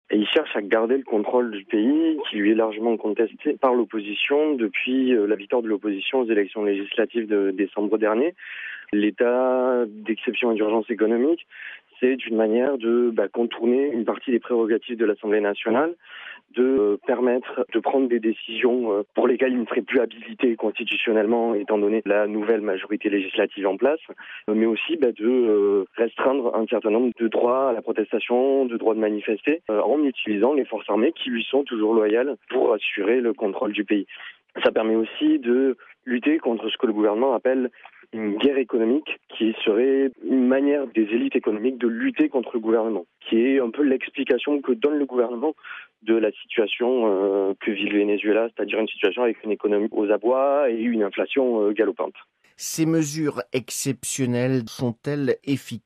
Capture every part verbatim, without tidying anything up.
Et il cherche à garder le contrôle du pays, qui lui est largement contesté par l'opposition depuis la victoire de l'opposition aux élections législatives de décembre dernier. L'état d'exception et d'urgence économique, c'est une manière de bah, contourner une partie des prérogatives de l'Assemblée nationale, de euh, permettre de prendre des décisions euh, pour lesquelles il ne serait plus habilité constitutionnellement, étant donné la nouvelle majorité législative en place, euh, mais aussi bah, de euh, restreindre un certain nombre de droits à la protestation, de droits de manifester, euh, en utilisant les forces armées qui lui sont toujours loyales pour assurer le contrôle du pays. Ça permet aussi de lutter contre ce que le gouvernement appelle une guerre économique, qui serait une manière des élites économiques de lutter contre le gouvernement, qui est un peu l'explication que donne le gouvernement de la situation euh, que vit le Venezuela, c'est-à-dire une situation avec une économie aux abois et une inflation euh, galopante. Ces mesures exceptionnelles sont-elles efficaces ?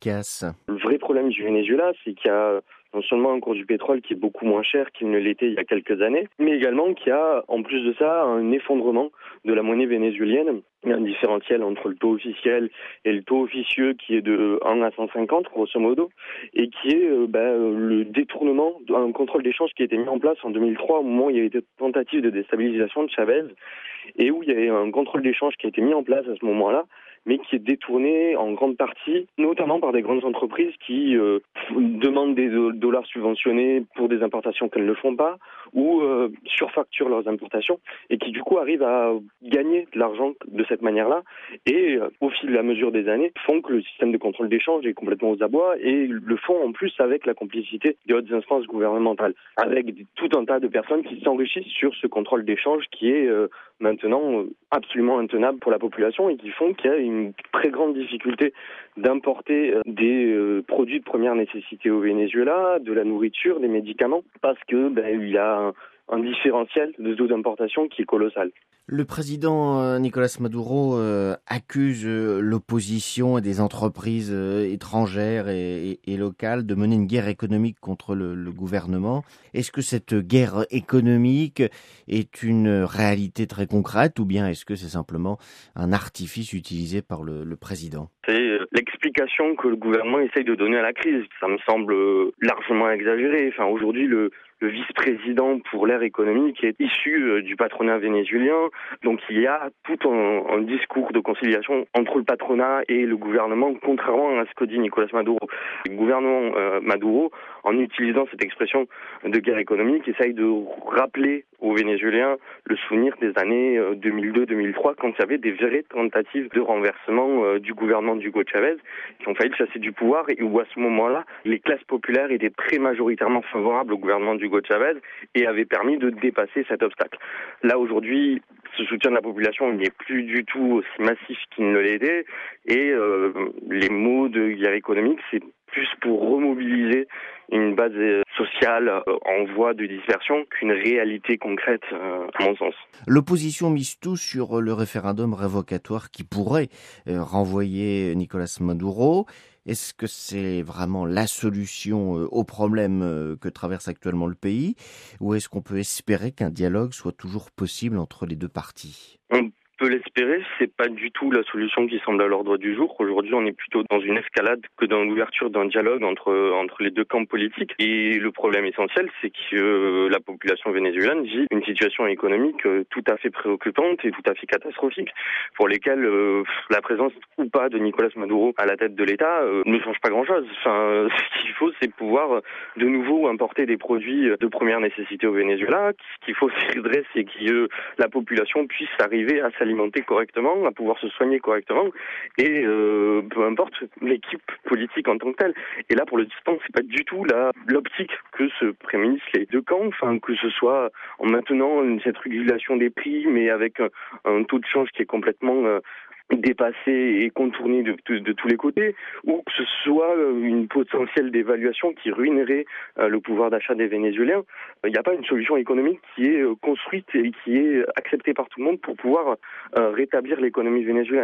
Le vrai problème du Venezuela, c'est qu'il y a non seulement un cours du pétrole qui est beaucoup moins cher qu'il ne l'était il y a quelques années, mais également qu'il y a, en plus de ça, un effondrement de la monnaie vénézuélienne. Il y a un différentiel entre le taux officiel et le taux officieux qui est de un à cent cinquante, grosso modo, et qui est euh, bah, le détournement d'un contrôle d'échange qui a été mis en place en deux mille trois, au moment où il y avait des tentatives de déstabilisation de Chavez, et où il y avait un contrôle d'échange qui a été mis en place à ce moment-là, mais qui est détourné en grande partie, notamment par des grandes entreprises qui euh, demandent des dollars subventionnés pour des importations qu'elles ne font pas, ou euh, surfacturent leurs importations, et qui du coup arrivent à gagner de l'argent de cette manière-là, et euh, au fil et à mesure des années, font que le système de contrôle d'échange est complètement aux abois, et le font en plus avec la complicité des hautes instances gouvernementales, avec tout un tas de personnes qui s'enrichissent sur ce contrôle d'échange qui est euh, maintenant euh, absolument intenable pour la population, et qui font qu'il y a une très grande difficulté d'importer des euh, produits de première nécessité au Venezuela, de la nourriture, des médicaments, parce que ben, il y a un, un différentiel de taux d'importation qui est colossal. Le président euh, Nicolás Maduro euh, accuse euh, l'opposition et des entreprises euh, étrangères et, et, et locales de mener une guerre économique contre le, le gouvernement. Est-ce que cette guerre économique est une réalité très concrète ou bien est-ce que c'est simplement un artifice utilisé par le, le président ? C'est l'explication que le gouvernement essaye de donner à la crise. Ça me semble largement exagéré. Enfin, aujourd'hui, le, le vice-président pour l'ère économique est issu du patronat vénézuélien. Donc, il y a tout un, un discours de conciliation entre le patronat et le gouvernement, contrairement à ce que dit Nicolás Maduro. Le gouvernement euh, Maduro, en utilisant cette expression de guerre économique, essaye de rappeler aux Vénézuéliens le souvenir des années deux mille deux deux mille trois, quand il y avait des vraies tentatives de renversement euh, du gouvernement d'Hugo Chavez, qui ont failli le chasser du pouvoir, et où à ce moment-là, les classes populaires étaient très majoritairement favorables au gouvernement d'Hugo Chavez et avaient permis de dépasser cet obstacle. Là, aujourd'hui, ce soutien de la population n'est plus du tout aussi massif qu'il ne l'était, et euh, les mots de guerre économique, c'est plus pour remobiliser une base sociale en voie de dispersion qu'une réalité concrète, à mon sens. L'opposition mise tout sur le référendum révocatoire qui pourrait renvoyer Nicolás Maduro. Est-ce que c'est vraiment la solution au problème que traverse actuellement le pays, ou est-ce qu'on peut espérer qu'un dialogue soit toujours possible entre les deux parties ? On peut l'espérer, c'est pas du tout la solution qui semble à l'ordre du jour. Aujourd'hui, on est plutôt dans une escalade que dans l'ouverture d'un dialogue entre entre les deux camps politiques. Et le problème essentiel, c'est que euh, la population vénézuélienne vit une situation économique euh, tout à fait préoccupante et tout à fait catastrophique, pour lesquelles euh, la présence ou pas de Nicolás Maduro à la tête de l'État euh, ne change pas grand-chose. Enfin, ce qu'il faut, c'est pouvoir de nouveau importer des produits de première nécessité au Venezuela. Ce qu'il faut, c'est que euh, la population puisse arriver à s'alimenter correctement, à pouvoir se soigner correctement, et euh, peu importe l'équipe politique en tant que telle. Et là, pour le distant, c'est pas du tout la, l'optique que se prémunissent les deux camps, enfin, que ce soit en maintenant cette régulation des prix, mais avec un, un taux de change qui est complètement euh, dépassé et contourné de, de, de tous les côtés, ou que ce soit une potentielle dévaluation qui ruinerait euh, le pouvoir d'achat des Vénézuéliens. Il n'y a pas une solution économique qui est euh, construite et qui est acceptée par tout le monde pour pouvoir euh, rétablir l'économie vénézuélienne.